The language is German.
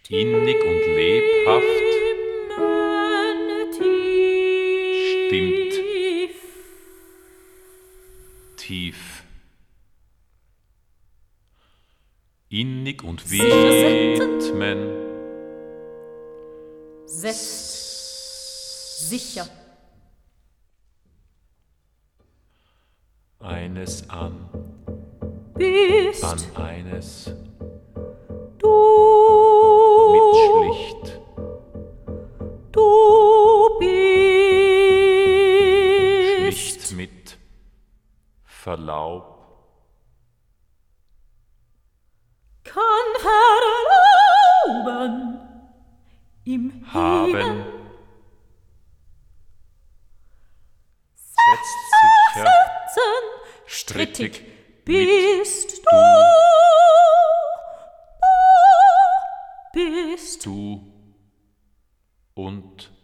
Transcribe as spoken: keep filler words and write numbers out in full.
innig und lebhaft stimmt tief. Innig und widmen setzt sicher eines an, bist an eines du, mit schlicht du bist schlicht mit Verlaub kann verlauben im haben, Hegen setzt sicher setzen, strittig strittig mit bist du, du bist du und